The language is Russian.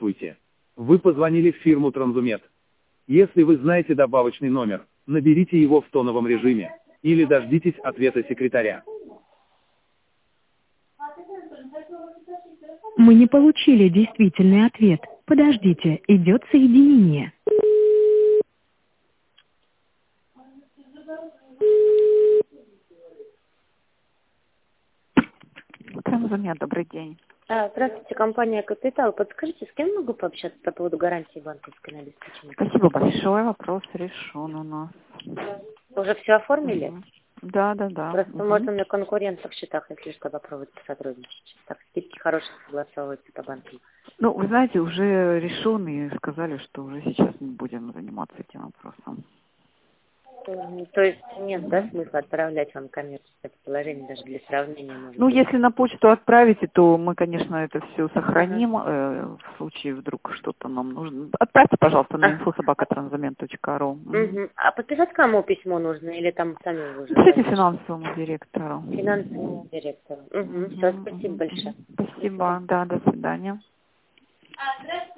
Здравствуйте. Вы позвонили в фирму Транзумет. Если вы знаете добавочный номер, наберите его в тоновом режиме. Или дождитесь ответа секретаря. Мы не получили действительный ответ. Подождите, идет соединение. Транзумет, добрый день. Здравствуйте, компания «Капитал». Подскажите, с кем могу пообщаться по поводу гарантии банковской на обеспечение? Спасибо большое, вопрос решен у нас. Уже все оформили? Да. Просто, может, у меня конкурент в счетах, если что, попробовать посотрудничать. Так, скидки хорошие согласовываются по банкам. Ну, вы знаете, уже решен и сказали, что уже сейчас мы будем заниматься этим вопросом. То есть нет, да, смысла отправлять вам коммерческое предложение даже для сравнения? Ну, если на почту отправите, то мы, конечно, это все сохраним. В случае вдруг что-то нам нужно. Отправьте, пожалуйста, на info@transament.ru. А подписать кому письмо нужно? Или там сами вы уже? Пишите финансовому директору. Финансовому директору. Все, спасибо большое. Спасибо, да, до свидания. Здравствуйте.